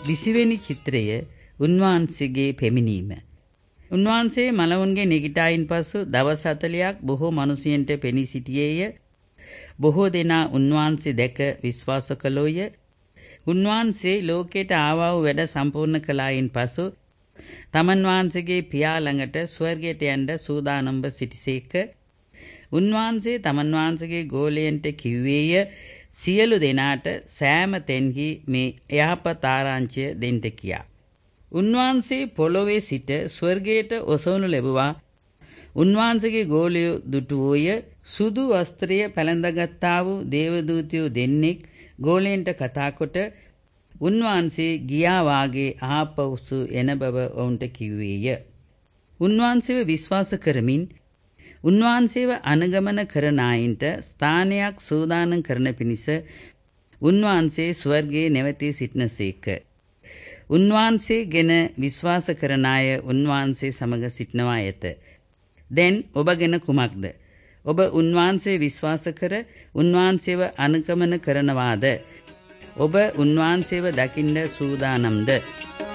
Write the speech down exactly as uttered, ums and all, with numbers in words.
විසිවෙනි චිත්‍රය උන්වහන්සේගේ පැමිණීම. උන්වහන්සේ මලවුන්ගේ නිගිටායින් පසු දවස් හතළියක් බොහෝ මිනිසයන්ට පෙනී සිටියේය. බොහෝ දෙනා උන්වහන්සේ දැක විශ්වාස කළෝය. උන්වහන්සේ ලෝකයට ආවා වූ වැඩ සම්පූර්ණ කළායින් පසු තමන් වහන්සේගේ පියා ළඟට ස්වර්ගයට යන්න සූදානම්ව සිටිසේක. උන්වහන්සේ තමන් වහන්සේගේ ගෝලයන්ට කිව්වේය සියලු දෙනාට සෑම තැන්හි මේ යහපත් ආරංචිය දෙන්න කියා. උන්වහන්සේ පොළොවේ සිට ස්වර්ගයට ඔසවනු ලැබුවා. උන්වහන්සේගේ ගෝලයෝ දුටුවෝය. සුදු වස්ත්‍රය පැළඳගත්තා වූ දේවදූතයෝ දෙන්නෙක් ගෝලයන්ට කතා කොට උන්වහන්සේ ගියා වාගේ ආපසු එන බව ඔවුන්ට කිව්වේය. උන්වහන්සේව විශ්වාස කරමින් උන්වහන්සේව අනුගමන කරන අයින්ට ස්ථානයක් සූදානම් කරන පිණිස උන්වහන්සේ ස්වර්ගයේ නැවතී සිටිනසේක. උන්වහන්සේ ගැන විශ්වාස කරන අය උන්වහන්සේ සමග සිටිනවා ඇත. දැන් ඔබ ගැන කුමක්ද? ඔබ උන්වහන්සේ විශ්වාස කර උන්වහන්සේව අනුගමන කරනවාද? ඔබ උන්වහන්සේව දකින්න සූදානම්ද?